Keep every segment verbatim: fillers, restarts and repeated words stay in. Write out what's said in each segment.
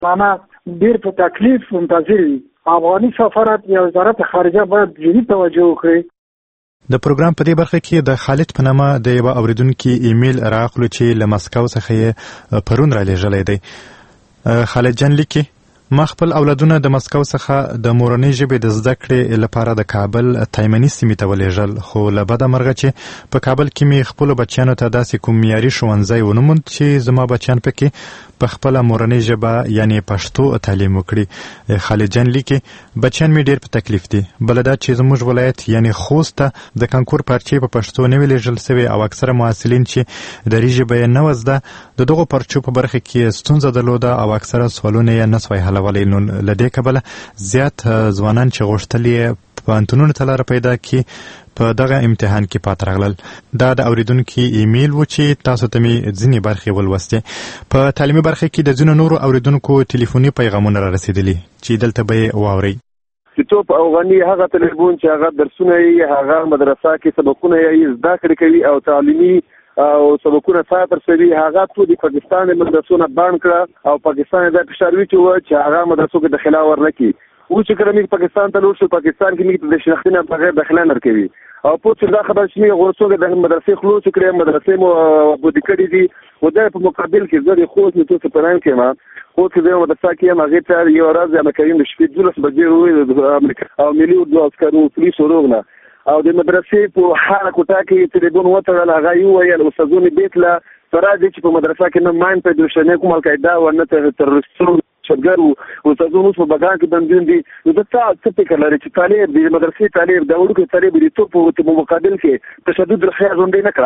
معنا ډیر په تکلیف منتظر وي. افغاني سفارت یا وزارت خارجه باید جدي توجه وکړي. د پروګرام په دې برخه کې د خالد په نامه د یو اوریدونکو ایمیل راغلو چې له مسکو څخه یې پرون را لېږلی دی. خالد جان لیکي ما خپل اولادونه د مسکو څخه د مورنۍ ژبې د زده کړې لپاره د کابل تایمني سیمې ته ولېږل، خو له بده مرغه چې په کابل کې مې خپلو بچیانو ته داسې کوم معیاري ښوونځی ونه موند چې زما بچیان پکې په خپله مورنۍ ژبه یعنې پښتو تعلیم وکړي. خالد جان لیکي بچیان مې ډېر په تکلیف دي. بله دا چې زموږ ولایت یعنې خوست ته د کانکور پارچې په پښتو نه وي لېږل سوې او اکثره محصلین چې دري ژبه یې نه وه زده د دغو پارچو په برخه کې ستونزه درلوده او اکثره سوالونه یې نه سوی حلولی. نو له دې کبله زیات ځوانان چې غوښتل یې پوهنتونونو ته لاره پیدا کړي په دغه امتحان کې پاتې راغلل. دا د اوریدونکو ایمیل و چې تاسو ته مې ځینې برخې ولوستې. په تعلیمي برخه کې د ځینو نورو اوریدونکو ټلیفوني پیغامونه را رسېدلي چې دلته به یې واورئ. کتاب افغاني هغه ټلیفون چې هغه درسونه یې هغه مدرسه کې سبقونه یې زده کړې کوي او تعلیمي او سبقونه ساتر سوي هغه ټول د پاکستان مدرسو نه بان کړه او پاکستان د فشار وی چې هغه مدرسو کې داخله ورنکي. و چې کله موږ پاکستان ته لور شو پاکستان کې موږ د شناختي نه بغیر داخله نه کوي او په څه دا خبر چې موږ ورسوګه د مدرسې خلوص کړې مدرسې مو بودی کړې دي و دا په مقابل کې زه د خوست نو څه پران کې ما خو چې د مدرسې کې ما غیر تر یو ورځ د امریکایي شپږ دولس بجې وې د امریکا او ملي د عسکرو پولیس ورغله او د مدرسې په هر کوټه کې تلیفون وته هغه یو ویل استادونه بیتله فرادې چې په مدرسې کې نه مان په دوشنه کوم القاعده او نه ترورستونو شګرو او تاسو په بګان کې بندین دي نو دا څه فکر لري چې طالب د مدرسې طالب د وړو طالب دي ته په مقابل کې تشدد رخصت غونډې نه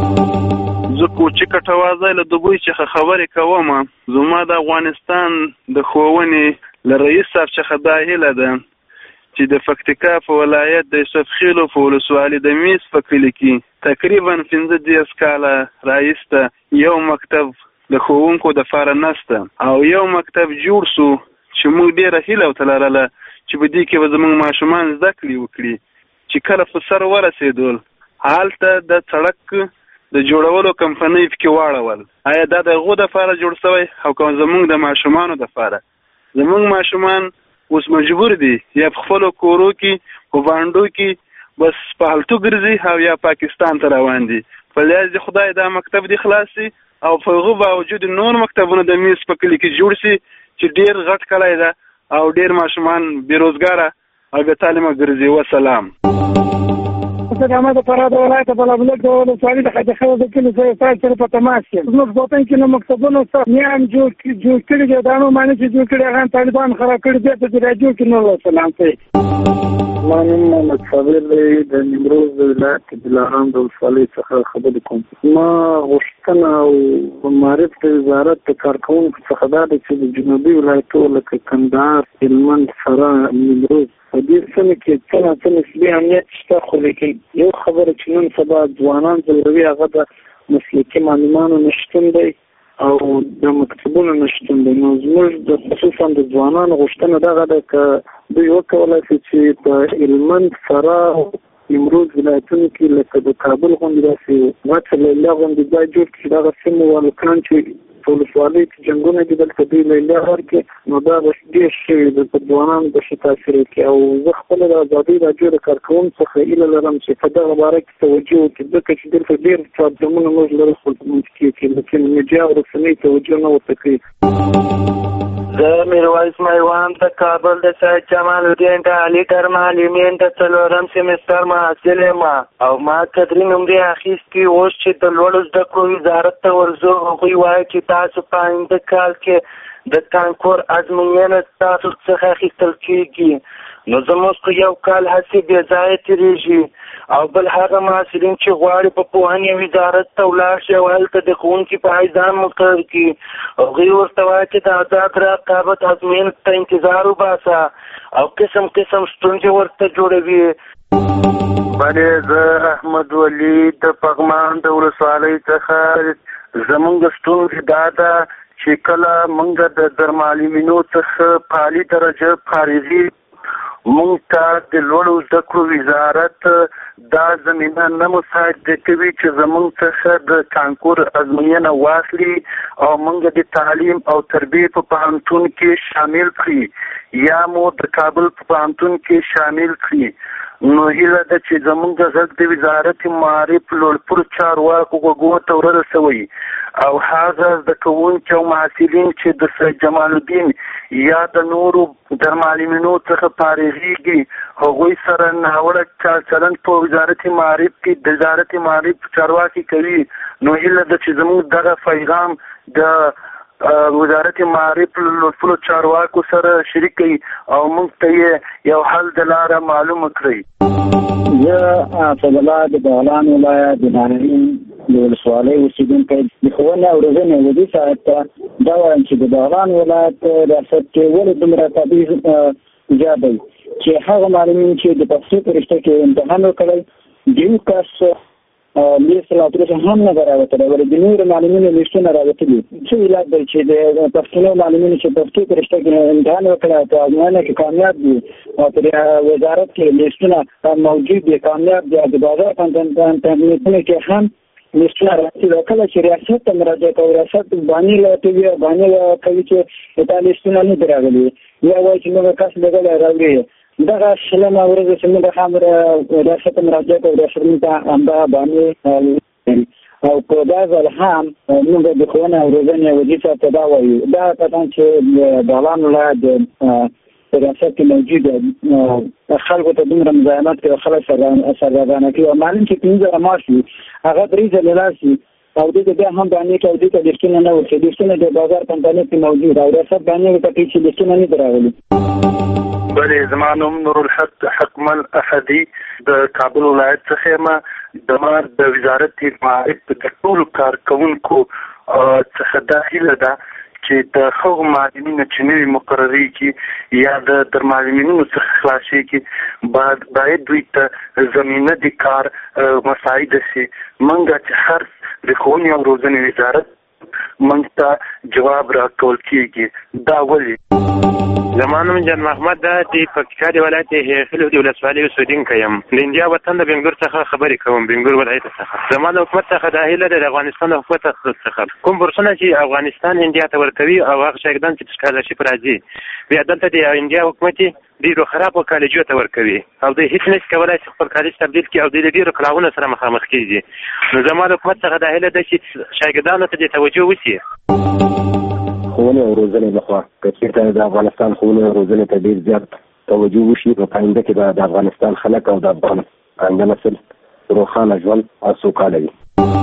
کړه. زه کوچی کټوازه له دوی چې خبرې کوم زما د افغانستان د ښوونې له رئیس صاحب څخه دا هیله ده چې د پکتیکا په ولایت د یوسف خیلو په ولسوالۍ د میس په کلي کې تقریبا پنځه دیرش کاله راهیسته یو مکتب د ښوونکو د فاره نسته او یو مکتب جوړ سو چې موږ ډېره هیله ورته لرله چې په دې کې به زموږ ماشومان زده کړې وکړي چې کله په سر ورسېدل هلته د سړک د جوړولو کمپنۍ پکې واړول. آیا دا د هغو دپاره جوړ شوی او که زموږ د ماشومانو دپاره؟ زموږ ماشومان اوس مجبور دي یا په خپلو کورو کې په بانډو کې بس په هلتو ګرځي او یا پاکستان ته روان دي. په لیاز د خدای دا مکتب دې خلاص شي او په هغه باوجود نور مکتبونه د میس په کلي کې جوړ شي چې ډېر غټ کلی ده او ډېر ماشومان بېروزګاره او بې تعلیمه ګرځي. وسلام. زه د احمد فراد ولایت بلابلک د ولسوالۍ د خواجه خیل د کلي سره سره په تماس یم. زموږ په وطن کې نو مکتبونه شته نه هم جوړ جوړ کړي دي دا نو معنی چې جوړ کړي هغه طالبان خراب کړي دي په دې جوړ کې نو. وسلام. ته ما نوم محمد صابر دی د نیمروز د ولایت دلارام د ولسوالۍ څخه خبرې کوم. ما غوښتنه او معرف د وزارت د کارکوونکو څخه دا ده چې د جنوبي ولایتو لکه کندهار، هلمند، فراه، نیمروز په دې سیمه کې څه نه څه نسبي امنیت شته خو لیکن یو خبره چې نن سبا ځوانان ځوروي هغه د مسلکي معلمانو نشتون دی او د مکتبونو نشتون دی. نو زموږ د خصوصا د ځوانانو غوښتنه دغه ده که دوی وکولی شي چې په هلمند، فراه، نیمروز ولایتونو کې لکه د کابل غوندې داسې غټ لیلیه غوندې ځای جوړ کړي دغه سیمو والکان چې په ولسوالۍ کې جنګونه دي دلته دوی لیلیه ورکړي نو دا به ډېر شوي د ځوانانو به ښه تاثیر وکړي. او زه خپله د ازادۍ راډیو د کارکوونکو څخه هیله لرم چې په دغه باره کې توجه وکړي ځکه چې دلته ډېر پرابلمونه موږ لرو خپل په منځ کې وکړي لیکن میډیا او رسنۍ توجه نه ورته کوي. زه میرویس میوان د کابل د سید جمال الدین د عالي ګرم معلمین د څلورم سیمستر محصل یم او ما قدري نمرې اخیستې. اوس چې د لوړو زده کړو وزارت ته ورځو هغوی وایي چې تاسو په آینده کال کې د کانکور ازموینه تاسو څخه اخیستل کېږي. نو زموږ خو یو کال هسې بې ځایه تېرېږي او بل هغه محصلین چې غواړي په پوهنې وزارت ته ولاړ شي او هلته د ښوونکي په حیث ځان مقرر کړي هغوی ورته وایي چې د آزاد رقابت ازموینې ته انتظار وباسه او قسم قسم ستونزې ورته جوړوي. بلې زه احمد ولي د پغمان د ولسوالۍ څخه زمونږ ستونزې دا ده چې کله موږ د درمعلمینو څخه په عالي درجه فارغي موږ ته د لوړو زده کړو وزارت دا زمینه نه مساعده کوي چې زموږ څخه د کانکور ازموینه واخلي او موږ د تعلیم او تربیې په پوهنتون کې شامل کړي یا مو د کابل په پوهنتون کې شامل کړي. نو هیله ده چې زموږ د غږ د وزارت معارف لوړپوړو چارواکو غوږو ته ورسوي او هغه زده کوونکي او محصلین چې د سید جمال الدین یا د نورو د معلمینو څخه فارغېږي هغوی سره ناوړه چال چلند په وزارت معارف کې د وزارت معارف چارواکي کوي. نو هیله ده چې زموږ دغه پیغام د وزارت معارف لوړپوړو چارواکو سره شریک کړي او موږ ته یو حل د لاره معلومه کړي. زه فضله د بغلان ولایت د ناهرین د ولسوالۍ اوسېدونکی د ښوونې او روزنې وزیر صاحب ته دا وایم چې د بغلان ولایت ریاست کې ولې دومره تبعیض زیات دی چې هغه معلمین چې د پښتو په رشته کې امتحان وکړی د یو کس لیست لا تر هم نه راوته ولې د نورو معلمینو لیستونه راوتلي څه علت دی چې د پښتو معلمینو چې پښتو په رشته کې امتحان وکړی په ازموینه کې کامیاب دي او په وزارت کې لیستونه موجود دي کامیاب دي د بازار کانټینټونو کې هم لیستونه راځي کله چې ریاست ته مراجعه کوي ریاست باندې لټوي باندې کوي چې دا لیستونه نه دراغلي یا وایي چې موږ کس لګل راوړي دغه شلمه ورځ چې موږ هم ریاست مراجعه کوو ریاست ته همدا باندې او په دا ځل هم موږ د ښوونې او روزنې وزیر صاحب ته دا وایو دا پتن چې د بغلان ولایت د ریاست کې موجود خلکو ته دومره مزاحمت کوي خلک سرګردانه کوي او معلم چې پنځه زره معاش وي هغه درې ځلې راشي او دې بیا هم باندې کې او دې ته لیستونه نه ورکوي لیستونه د بازار په انټرنیټ کې موجود او ریاست باندې ورکوي چې لیستونه نه دراغلي. بله زما نوم نور الحق حکمل احدي د کابل ولایت څخه ما د د وزارت معارف د ټولو کارکونکو څخه دا هیله ده چې د هغو معلمینو چې نوي مقرري کې یا د معلمینو څخه خلاصي کې باید دوی ته زمینه د کار مساعده شي. موږ چې هر د ښوونې او روزنې وزارت موږ ته جواب راکول کېږي. دا ولې زما نوم جان محمد ده د پکتیکا د ولایت هیخلو د ولسوالۍ اوسېدونکی یم. د انډیا وطن د بنګلور څخه خبرې کوم بنګلور ولایت څخه. زما د حکومت څخه دا هیله ده د افغانستان د حکومت څخه کوم بورسونه چې افغانستان انډیا ته ورکوي او هغه شاګردان چې سکالرشپ راځي بیا دلته د انډیا حکومت ډېرو خرابو کالجو ته ورکوي او دوی هېڅ نشي کولی چې خپل کالج تبدیل کړي او دوی د ډېرو کړاوونو سره مخامخ کېږي. نو زما د حکومت څخه دا هیله ده چې شاګردانو ته دې توجه وشي. ښوونې او روزنې لخوا که چېرته د افغانستان ښوونې او روزنې ته ډېر زیات توجه وشي په آینده کې به د افغانستان خلک او د افغان آینده نسل روښانه ژوند او سوکاله وي.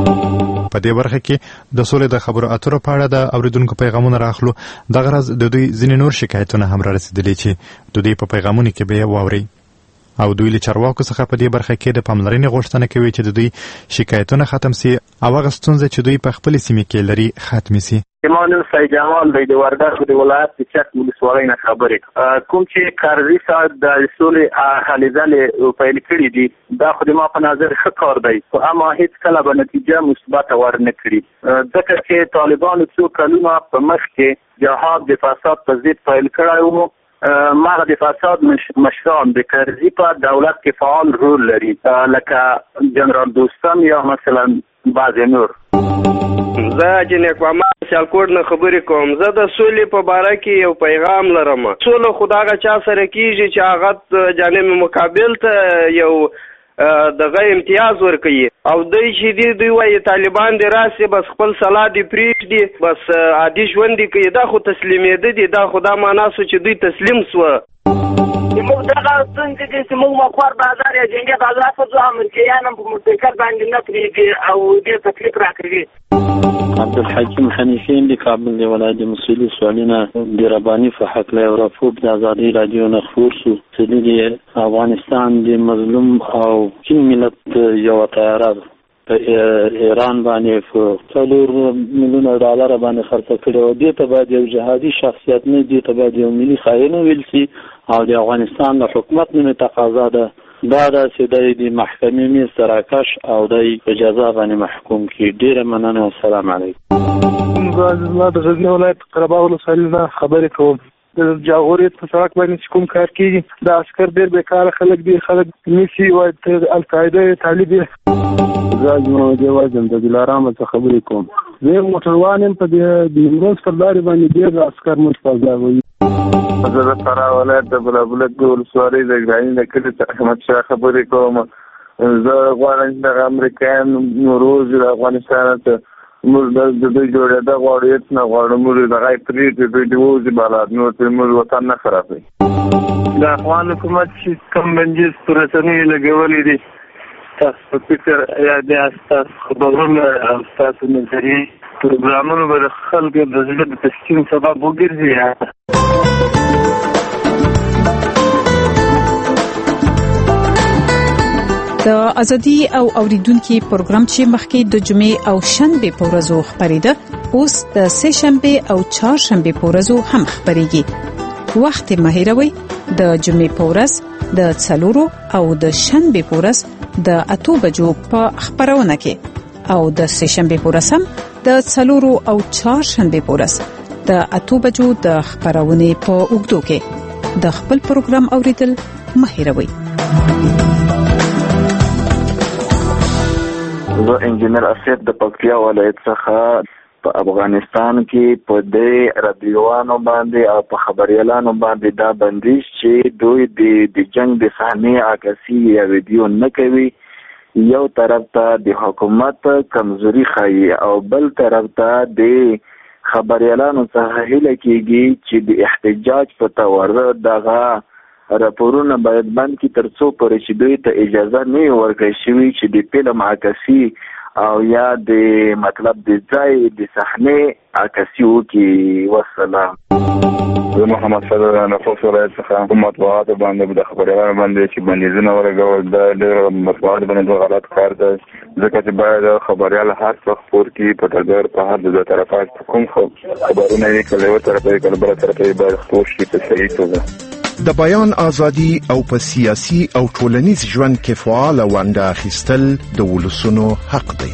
په دې برخه کې د سولې د خبرو اترو په اړه د اوریدونکو پیغامونه راخلو. دغه ورځ د دوی ځینې نور شکایتونه هم را رسېدلي چې د دوی په پیغامونو کې به یې واورئ او دوی له چارواکو څخه په دې برخه کې د پاملرنې غوښتنه کوي چې د دوی شکایتونه ختم سي او هغه ستونزې چې دوی په خپلې سیمې کې لري ختمې سي. ما نوم سید جمال دی د وردګو د ولایت د چک ولسوالۍ نه خبرې کوم چې کارزي صاحب د سولې هلې ځلې پیل کړي دي دا خو د ما په نظر ښه کار دی خو اما هېڅ کله به نتیجه مثبته ورنه کړي ځکه چې طالبانو څو کلونه په مخ کې جهاد د فساد په ضد پیل کړی و. مغه د فساد مشران د کرزي په دولت کې فعال رول لري لکه جنرال دوستم یا مثلا بعض نور. زه جنک محمد سیالکوټ نه خبرې کوم. زه د سولې په باره کې یو پیغام لرم. سوله خو د هغه چا سره کېږي چې هغه جانب مقابل ته یو دغه امتیاز ورکوي او دوی چې دي دوی وایي طالبان دې راسي بس خپل سلا دې پرېږدي بس عادي ژوند دې کوي. دا خو تسلیمېده دي دا خو دا معنا سو چې دوی تسلیم سوه. موږ دغه ستونزې دي چې موږ مخور بازار یا جنګي بازار په ځو امریکایان هم په مستقل باندې نه پرېږدي او ډېر تکلیف راکوي. عبدالحکیم حنیفین د کابل د ولایت مسؤلي سوالونه د رباني په حقله او رافوب د ازادي رادیو نه خپور شو چې د افغانستان د مظلوم او چین ملت یو تیاره په ایران باندې په څلور میلیونه ډالر باندې خرڅ کړي او دې ته باید یو جهادي شخصیت نه دې ته باید یو ملي خاین ویل شي او د افغانستان د حکومت نه تقاضا ده دا دا چې د محکمې میز تراکش او د اجازه باندې محکوم کی. ډیره مننه. السلام علیکم. زه د غزنی ولایت قرباغ ولسوالۍ نه خبرې کوم. د جاغوري په سړک باندې کوم کار کوي د عسكر ډېر بیکاره خلک دي خلک نیسي وای ته القاعده طالب زاج محمد وزن د دلارام څخه خبرې کوم زه موټروان په د نیمروز پر لارې باندې ډېر عسكر متفاضل زه د فراه ولایت د بلابلک د ولسوالۍ د ګراني د کلي څخه احمدشاه خبرې کوم. زه غواړم چې د امریکایان نوروز د افغانستان ته موږ د دوی جوړېدا غواړو هېڅ نه غواړو موږ د غای پرېږدي دوی دې ووځي بالاد نور ترې موږ وطن نه خرابوي. د افغان حکومت چې کوم بندیز په رسنیو لګولي دي ستاسو په فکر یا د ستاسو خبرونه او ستاسو نظریې پروګرامونه به د خلکو د زړه د تسکین سبب وګرځي. د ازادي او اوریدونکو پروګرام چې مخکې د جمعې او شنبه په ورځو خبرېده اوس د سه شنبه او چهار شنبه په ورځو هم خبرېږي. وخت مهیروي د جمعې په ورځ د څلورو او د شنبه په ورځ د اتو بجو په خبرونه کې او د سه شنبه په ورځ هم د څلورو او چهار شنبه په ورځ د اتو بجو د خبرونه په اوږدو کې د خپل پروګرام اوریدل مهیروي. زه انجینر اسید د پکتیا ولایت څخه په افغانستان کې په دې رادیوانو باندې او په خبريالانو باندې دا بندیش چې دوی د جنگ د صحنې عکاسي یا ویډیو نه کوي، یو طرف ته د حکومت کمزوري ښيي او بل طرف ته د خبريالانو څخه هیله کېږي چې د احتجاج په تور دغه راپورونه باید بند کی ترڅو پورې چې دوی ته اجازه نه ورکړي شوی چې د فلم عکاسي او یا د مطلب د ځای د صحنې عکاسي وکړي. والسلام. زه محمد صدر نفوس ولایت څخه په مطبوعاتو باندې د خبريالانو باندې چې بندیزونه ولګول دا ډېر مطبوعات باندې غلط کار دی، ځکه چې باید خبريال هر څه خپور کړي په ډګر په هر د طرفات کوم خبرونه یې کله یو طرف یې کله بل طرف یې باید خپور شي په صحیح توګه. د بیان ازادي او په سیاسي او ټولنیز ژوند کې فعال ونډه اخیستل د ولسونو حق دی.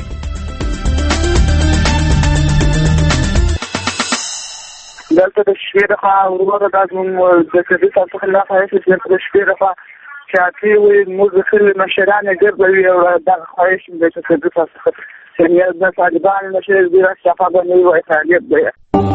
دلته د شپې د خوا وروره دا زموږ د سدي تاسو خلاف هیڅ چې د شپې د خوا چاته وي موږ خل مشران ګرځوي او دا خواهش د سدي تاسو چې د طالبان مشر د شفا باندې وایي تعلیق دی.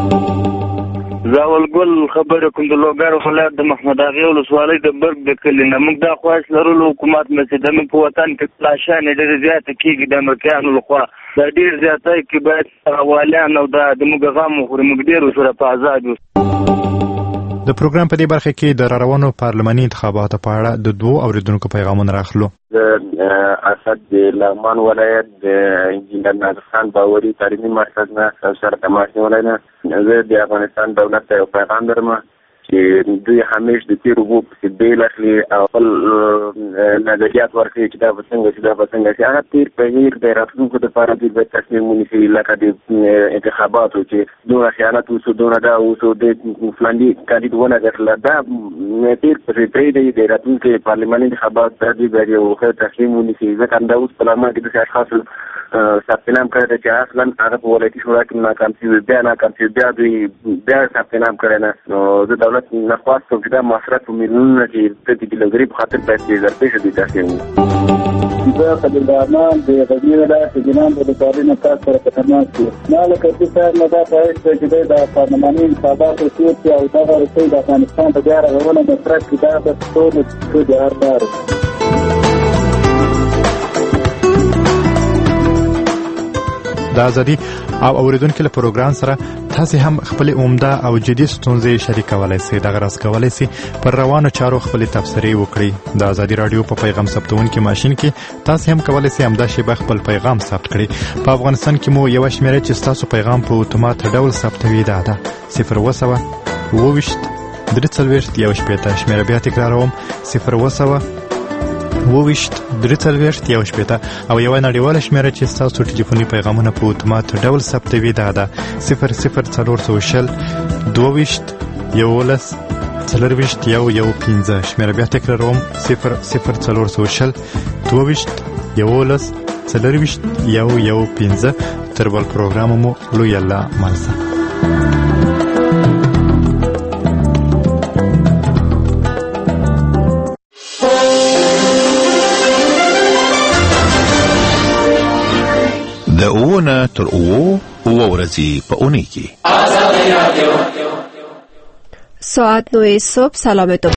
زاول ګل خبره کوم د لوګر ولایت د محمد اغه ولسوالۍ د برګ د کلی نه موږ دا خواهش لرلو حکومت مې د موږ په وطن کې پلاشان ډېر زیات کېږي د امریکایانو لخوا دا ډېر زیاتای کې باید حواليان او د موږ غم خوري موږ ډېر سره په آزاد یو. د پروګرام په دې برخه کې د روانو پارلماني انتخاباتو په اړه د دوه اوریدونکو پیغامونه راخلو. د اسد د لغمان ولایت د انجینر ناصر خان باوري تعلیمي مرکز نه سره تماس نیولای نه زه د افغانستان دولت ته یو پیغام درم چې دوی همیش د تیرو وو په بیل اخلي او خپل نظریات ورکړي چې دا څنګه چې دا څنګه چې هغه تیر په غیر د راتلونکو لپاره د تصمیم ونیسي لکه د انتخاباتو چې دوه خیانت وسو دوه دا وسو د فلاني کاندید ونه درل دا تیر په پرې د راتلونکو پارلماني انتخابات د دې بری او خپل تصمیم ونیسي ځکه دا اوس په لامل کې د اشخاص ثبت نام کړی چې اصلا هغه په ولایتي شورا کې ناکام شوي بیا ناکام شوي بیا دوی بیا ثبت نام کړی نه نو زه دولت نه خواستم چې دا مصرف په میلیونونه چې د ډیلیوري په خاطر پیسې دې درپېښ دي تاسو زه خلیل الرحمن د غزني ولایت د جنان د کارونو کار سره په تماس کې ما له کتي سره نه دا پایښت چې د پارلماني انتخاباتو چې او دا ورته د افغانستان په ګاره غوونه د ترک کتاب د ټول څه د هردار د ازادي او اوریدونکو له پروګرام سره تاسو هم خپل عمده او جدي ستونزې شریکولای شئ. د غرض کولای شئ پر روانو چارو خپل تبصرې وکړئ. د ازادي رادیو په پیغام ثبتونکو ماشين کې تاسو هم کولای شئ همدا شی خپل پیغام ثبت کړئ. په افغانستان کې مو یو شمیره چې تاسو پیغام په اتومات ډول ثبتوي دا ده صفر وسوه وویشت درې څلوېښت یو شپېته شمیره بیا تکراروم صفر وسوه وویشت درې څلوېښت یو شپېته او یوه نړیواله شمیره چې ستاسو ټلیفوني پیغامونه په اتومات ډول ثبتوي دا ده صفر صفر څلور سوه شل دوه ویشت یولس څلرویشت یو یو پنځه شمیره بیا تکراروم صفر صفر څلور سوه شل دوه ویشت یولس څلرویشت یو یو پنځه. تر بل پروګرام مو لوی الله مالسه. اوونه تر اوو اوه ورځې په اونۍ کې. ساعت نو صبح سلامت.